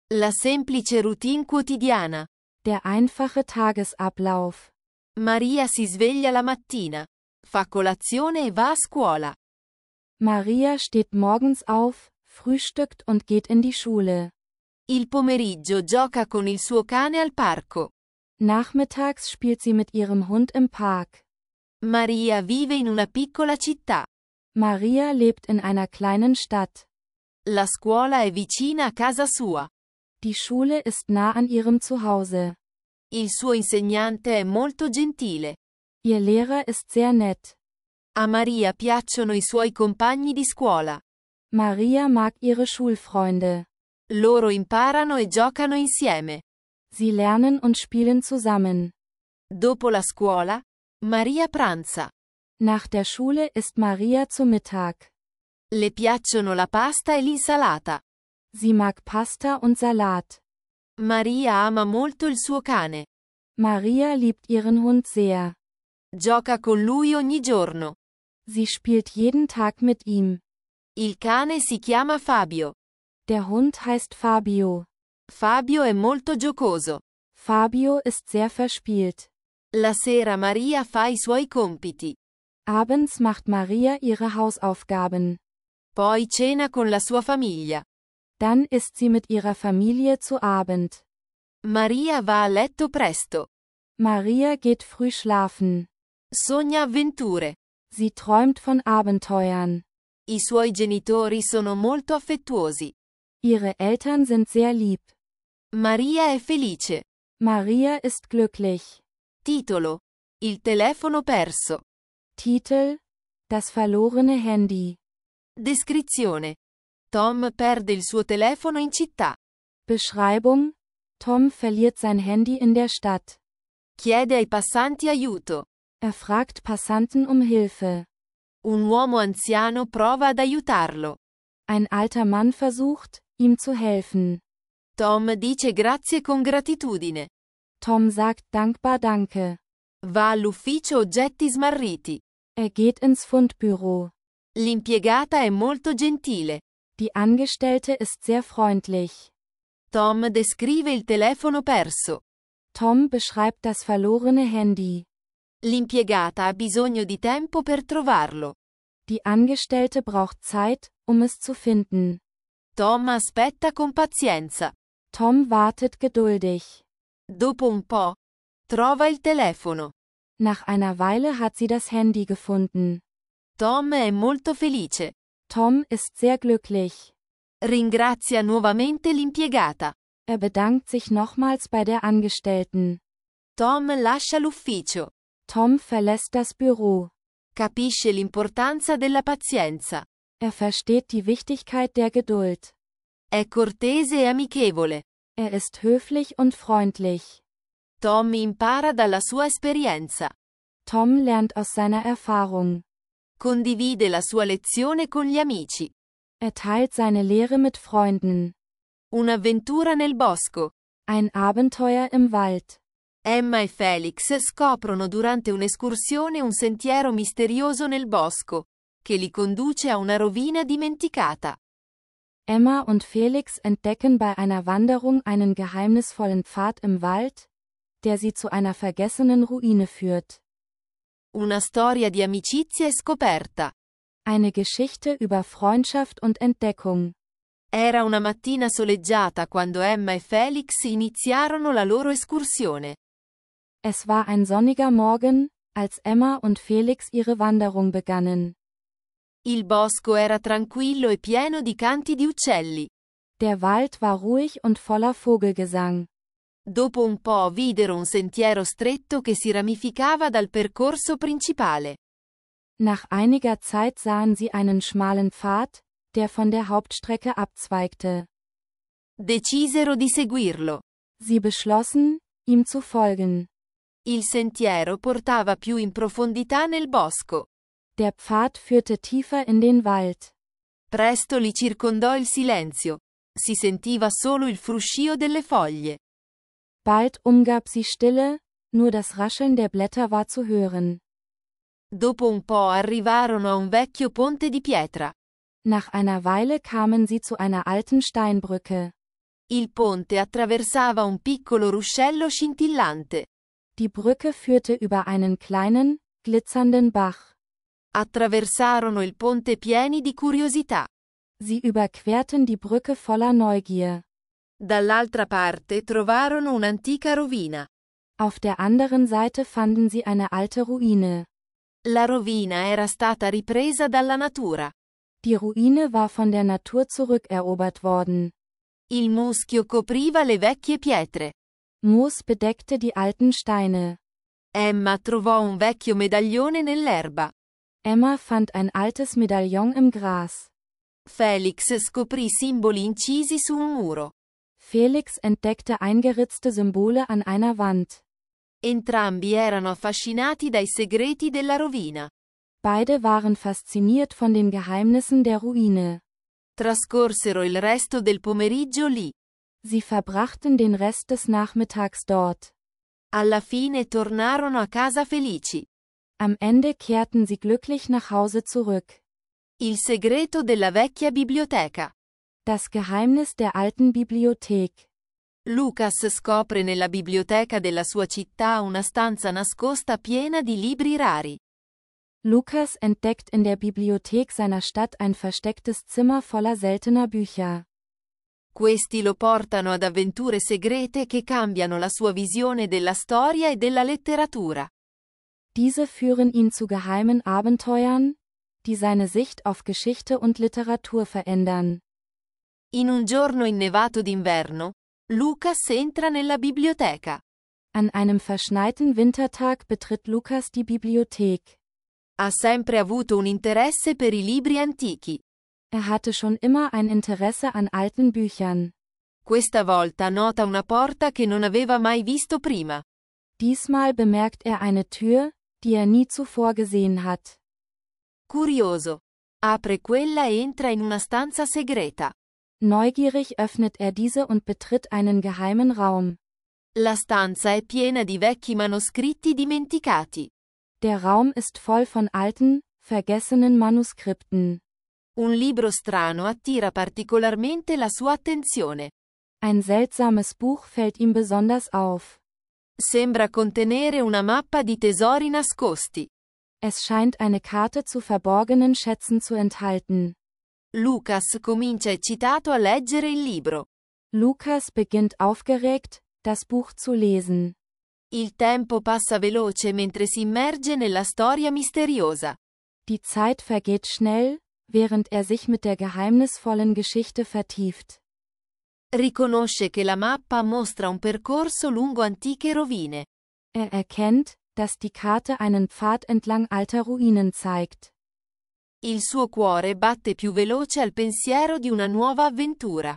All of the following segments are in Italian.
La semplice routine quotidiana. Der einfache Tagesablauf. Maria si sveglia la mattina, fa colazione e va a scuola. Maria steht morgens auf, frühstückt und geht in die Schule. Il pomeriggio gioca con il suo cane al parco. Nachmittags spielt sie mit ihrem Hund im Park. Maria vive in una piccola città. Maria lebt in einer kleinen Stadt. La scuola è vicina a casa sua. Die Schule ist nah an ihrem Zuhause. Il suo insegnante è molto gentile. Ihr Lehrer ist sehr nett. A Maria piacciono i suoi compagni di scuola. Maria mag ihre Schulfreunde. Loro imparano e giocano insieme. Sie lernen und spielen zusammen. Dopo la scuola, Maria pranza. Nach der Schule isst Maria zu Mittag. Le piacciono la pasta e l'insalata. Sie mag Pasta und Salat. Maria ama molto il suo cane. Maria liebt ihren Hund sehr. Gioca con lui ogni giorno. Sie spielt jeden Tag mit ihm. Il cane si chiama Fabio. Der Hund heißt Fabio. Fabio è molto giocoso. Fabio ist sehr verspielt. La sera Maria fa i suoi compiti. Abends macht Maria ihre Hausaufgaben. Poi cena con la sua famiglia. Dann isst sie mit ihrer Familie zu Abend. Maria va a letto presto. Maria geht früh schlafen. Sogna avventure. Sie träumt von Abenteuern. I suoi genitori sono molto affettuosi. Ihre Eltern sind sehr lieb. Maria è felice. Maria ist glücklich. Titolo: Il telefono perso. Titel: Das verlorene Handy. Descrizione: Tom perde il suo telefono in città. Beschreibung: Tom verliert sein Handy in der Stadt. Chiede ai passanti aiuto. Er fragt Passanten um Hilfe. Un uomo anziano prova ad aiutarlo. Ein alter Mann versucht, ihm zu helfen. Tom dice grazie con gratitudine. Tom sagt dankbar Danke. Va all'ufficio oggetti smarriti. Er geht ins Fundbüro. L'impiegata è molto gentile. Die Angestellte ist sehr freundlich. Tom descrive il telefono perso. Tom beschreibt das verlorene Handy. L'impiegata ha bisogno di tempo per trovarlo. Die Angestellte braucht Zeit, um es zu finden. Tom aspetta con pazienza. Tom wartet geduldig. Dopo un po', trova il telefono. Nach einer Weile hat sie das Handy gefunden. Tom è molto felice. Tom ist sehr glücklich. Ringrazia nuovamente l'impiegata. Er bedankt sich nochmals bei der Angestellten. Tom lascia l'ufficio. Tom verlässt das Büro. Capisce l'importanza della pazienza. Er versteht die Wichtigkeit der Geduld. È cortese e amichevole. Er ist höflich und freundlich. Tom impara dalla sua esperienza. Tom lernt aus seiner Erfahrung. Condivide la sua lezione con gli amici. Er teilt seine Lehre mit Freunden. Un'avventura nel bosco. Ein Abenteuer im Wald. Emma e Felix scoprono durante un'escursione un sentiero misterioso nel bosco, che li conduce a una rovina dimenticata. Emma und Felix entdecken bei einer Wanderung einen geheimnisvollen Pfad im Wald, der sie zu einer vergessenen Ruine führt. Una storia di amicizia e scoperta. Eine Geschichte über Freundschaft und Entdeckung. Era una mattina soleggiata quando Emma e Felix iniziarono la loro escursione. Es war ein sonniger Morgen, als Emma und Felix ihre Wanderung begannen. Il bosco era tranquillo e pieno di canti di uccelli. Der Wald war ruhig und voller Vogelgesang. Dopo un po' videro un sentiero stretto che si ramificava dal percorso principale. Nach einiger Zeit sahen sie einen schmalen Pfad, der von der Hauptstrecke abzweigte. Decisero di seguirlo. Sie beschlossen, ihm zu folgen. Il sentiero portava più in profondità nel bosco. Der Pfad führte tiefer in den Wald. Presto li circondò il silenzio. Si sentiva solo il fruscio delle foglie. Bald umgab sie Stille, nur das Rascheln der Blätter war zu hören. Dopo un po' arrivarono a un vecchio ponte di pietra. Nach einer Weile kamen sie zu einer alten Steinbrücke. Il ponte attraversava un piccolo ruscello scintillante. Die Brücke führte über einen kleinen, glitzernden Bach. Attraversarono il ponte pieni di curiosità. Sie überquerten die Brücke voller Neugier. Dall'altra parte trovarono un'antica rovina. Auf der anderen Seite fanden sie eine alte Ruine. La rovina era stata ripresa dalla natura. Die Ruine war von der Natur zurückerobert worden. Il muschio copriva le vecchie pietre. Moos bedeckte die alten Steine. Emma trovò un vecchio medaglione nell'erba. Emma fand ein altes Medaillon im Gras. Felix scoprì simboli incisi su un muro. Felix entdeckte eingeritzte Symbole an einer Wand. Entrambi erano affascinati dai segreti della rovina. Beide waren fasziniert von den Geheimnissen der Ruine. Trascorsero il resto del pomeriggio lì. Sie verbrachten den Rest des Nachmittags dort. Alla fine tornarono a casa felici. Am Ende kehrten sie glücklich nach Hause zurück. Il segreto della vecchia biblioteca. Das Geheimnis der alten Bibliothek. Lucas scopre nella biblioteca della sua città una stanza nascosta piena di libri rari. Lukas entdeckt in der Bibliothek seiner Stadt ein verstecktes Zimmer voller seltener Bücher. Questi lo portano ad avventure segrete che cambiano la sua visione della storia e della letteratura. Diese führen ihn zu geheimen Abenteuern, die seine Sicht auf Geschichte und Literatur verändern. In un giorno innevato d'inverno, Lucas entra nella biblioteca. An einem verschneiten Wintertag betritt Lukas die Bibliothek. Ha sempre avuto un interesse per i libri antichi. Hatte schon immer ein Interesse an alten Büchern. Questa volta nota una porta che non aveva mai visto prima. Diesmal bemerkt eine Tür, die nie zuvor gesehen hat. Curioso. Apre quella e entra in una stanza segreta. Neugierig öffnet diese und betritt einen geheimen Raum. La stanza è piena di vecchi manoscritti dimenticati. Der Raum ist voll von alten, vergessenen Manuskripten. Un libro strano attira particolarmente la sua attenzione. Ein seltsames Buch fällt ihm besonders auf. Sembra contenere una mappa di tesori nascosti. Es scheint eine Karte zu verborgenen Schätzen zu enthalten. Lucas comincia eccitato a leggere il libro. Lukas beginnt aufgeregt, das Buch zu lesen. Il tempo passa veloce mentre si immerge nella storia misteriosa. Die Zeit vergeht schnell, während sich mit der geheimnisvollen Geschichte vertieft. Riconosce che la mappa mostra un percorso lungo antiche rovine. Erkennt, dass die Karte einen Pfad entlang alter Ruinen zeigt. Il suo cuore batte più veloce al pensiero di una nuova avventura.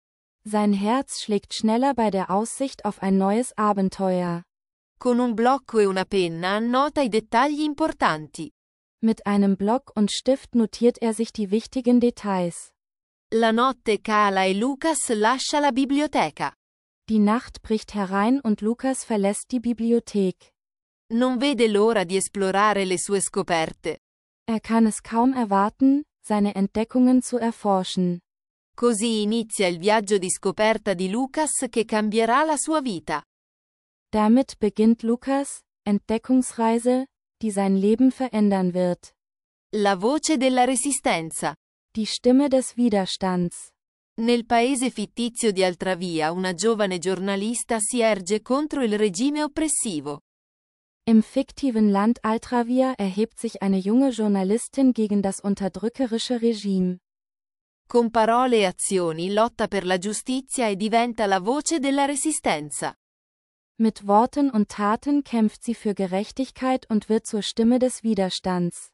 Sein Herz schlägt schneller bei der Aussicht auf ein neues Abenteuer. Con un blocco e una penna annota i dettagli importanti. Mit einem Block und Stift notiert sich die wichtigen Details. La notte cala e Lucas lascia la biblioteca. Die Nacht bricht herein und Lukas verlässt die Bibliothek. Non vede l'ora di esplorare le sue scoperte. Kann es kaum erwarten, seine Entdeckungen zu erforschen. Così inizia il viaggio di scoperta di Lucas che cambierà la sua vita. Damit beginnt Lukas' Entdeckungsreise, die sein Leben verändern wird. La voce della resistenza. Die Stimme des Widerstands. Nel paese fittizio di Altravia una giovane giornalista si erge contro il regime oppressivo. Im fiktiven Land Altravia erhebt sich eine junge Journalistin gegen das unterdrückerische Regime. Con parole e azioni lotta per la giustizia e diventa la voce della resistenza. Mit Worten und Taten kämpft sie für Gerechtigkeit und wird zur Stimme des Widerstands.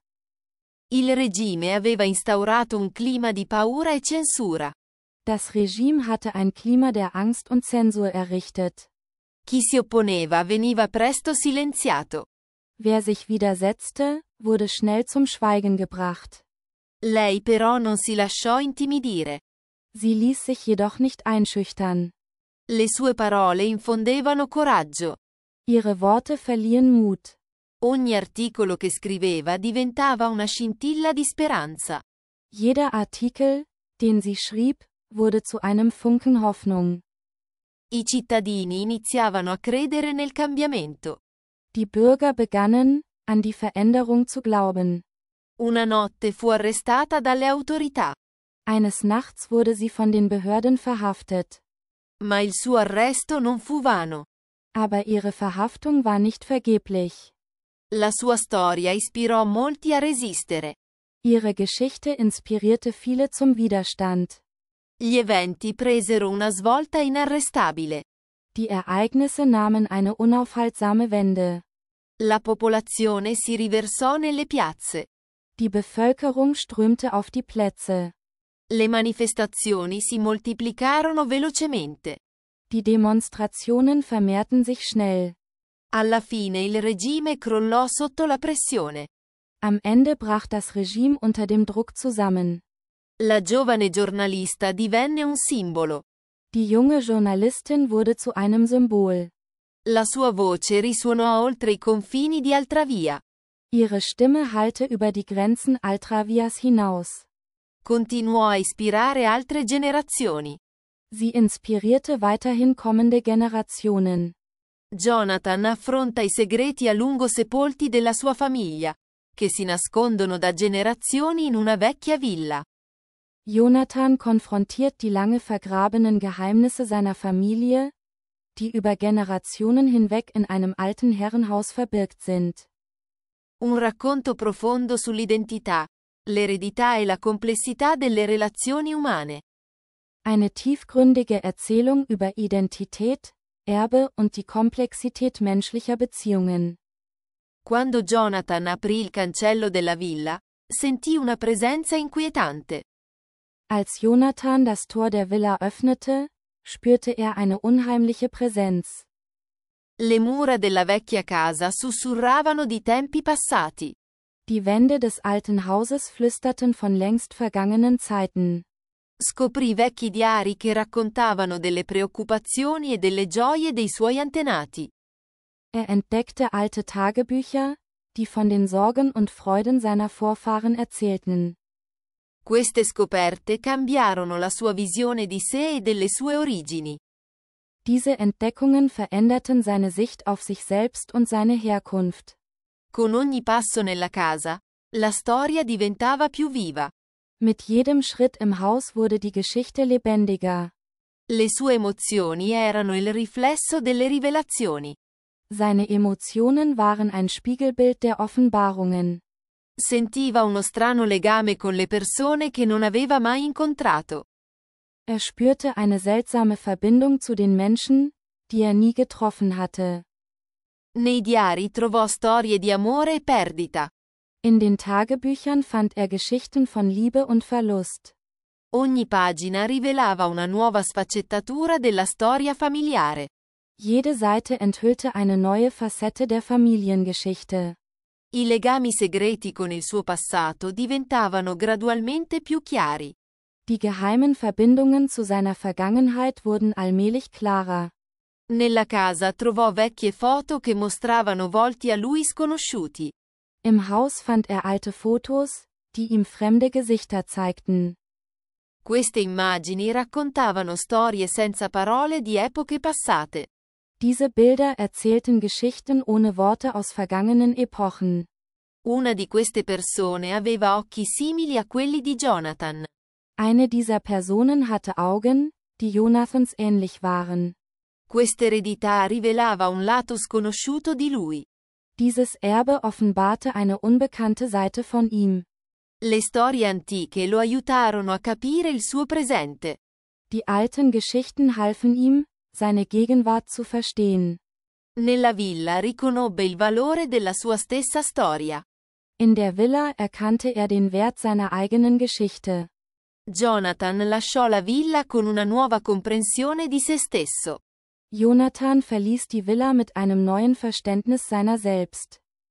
Il regime aveva instaurato un clima di paura e censura. Das Regime hatte ein Klima der Angst und Zensur errichtet. Chi si opponeva veniva presto silenziato. Wer sich widersetzte, wurde schnell zum Schweigen gebracht. Lei però non si lasciò intimidire. Sie ließ sich jedoch nicht einschüchtern. Le sue parole infondevano coraggio. Ihre Worte verliehen Mut. Ogni articolo che scriveva diventava una scintilla di speranza. Jeder Artikel, den sie schrieb, wurde zu einem Funken Hoffnung. I cittadini iniziavano a credere nel cambiamento. Die Bürger begannen, an die Veränderung zu glauben. Una notte fu arrestata dalle autorità. Eines Nachts wurde sie von den Behörden verhaftet. Ma il suo arresto non fu vano. Aber ihre Verhaftung war nicht vergeblich. La sua storia ispirò molti a resistere. Ihre Geschichte inspirierte viele zum Widerstand. Gli eventi presero una svolta inarrestabile. Die Ereignisse nahmen eine unaufhaltsame Wende. La popolazione si riversò nelle piazze. Die Bevölkerung strömte auf die Plätze. Le manifestazioni si moltiplicarono velocemente. Die Demonstrationen vermehrten sich schnell. Alla fine il regime crollò sotto la pressione. Am Ende brach das Regime unter dem Druck zusammen. La giovane giornalista divenne un simbolo. Die junge Journalistin wurde zu einem Symbol. La sua voce risuonò oltre i confini di Altravia. Ihre Stimme hallte über die Grenzen Altravias hinaus. Continuò a ispirare altre generazioni. Sie inspirierte weiterhin kommende Generationen. Jonathan affronta i segreti a lungo sepolti della sua famiglia, che si nascondono da generazioni in una vecchia villa. Jonathan konfrontiert die lange vergrabenen Geheimnisse seiner Familie, die über Generationen hinweg in einem alten Herrenhaus verbirgt sind. Un racconto profondo sull'identità, l'eredità e la complessità delle relazioni umane. Eine tiefgründige Erzählung über Identität, Erbe und die Komplexität menschlicher Beziehungen. Quando Jonathan aprì il cancello della villa, sentì una presenza inquietante. Als Jonathan das Tor der Villa öffnete, spürte er eine unheimliche Präsenz. Le mura della vecchia casa sussurravano di tempi passati. Die Wände des alten Hauses flüsterten von längst vergangenen Zeiten. Scoprì vecchi diari che raccontavano delle preoccupazioni e delle gioie dei suoi antenati. Er entdeckte alte Tagebücher, die von den Sorgen und Freuden seiner Vorfahren erzählten. Queste scoperte cambiarono la sua visione di sé e delle sue origini. Diese Entdeckungen veränderten seine Sicht auf sich selbst und seine Herkunft. Con ogni passo nella casa, la storia diventava più viva. Mit jedem Schritt im Haus wurde die Geschichte lebendiger. Le sue emozioni erano il riflesso delle rivelazioni. Seine Emotionen waren ein Spiegelbild der Offenbarungen. Sentiva uno strano legame con le persone che non aveva mai incontrato. Er spürte eine seltsame Verbindung zu den Menschen, die er nie getroffen hatte. Nei diari trovò storie di amore e perdita. In den Tagebüchern fand er Geschichten von Liebe und Verlust. Ogni pagina rivelava una nuova sfaccettatura della storia familiare. Jede Seite enthüllte eine neue Facette der Familiengeschichte. I legami segreti con il suo passato diventavano gradualmente più chiari. Die geheimen Verbindungen zu seiner Vergangenheit wurden allmählich klarer. Nella casa trovò vecchie foto che mostravano volti a lui sconosciuti. Im Haus fand er alte Fotos, die ihm fremde Gesichter zeigten. Queste immagini raccontavano storie senza parole di epoche passate. Diese Bilder erzählten Geschichten ohne Worte aus vergangenen Epochen. Una di queste persone aveva occhi simili a quelli di Jonathan. Eine dieser Personen hatte Augen, die Jonathans ähnlich waren. Quest'eredità rivelava un lato sconosciuto di lui. Dieses Erbe offenbarte eine unbekannte Seite von ihm. Le storie antiche lo aiutarono a capire il suo presente. Die alten Geschichten halfen ihm, seine Gegenwart zu verstehen. Nella villa riconobbe il valore della sua stessa storia. In der Villa erkannte er den Wert seiner eigenen Geschichte. Jonathan lasciò la villa con una nuova comprensione di se stesso. Jonathan verließ die Villa mit einem neuen Verständnis seiner selbst.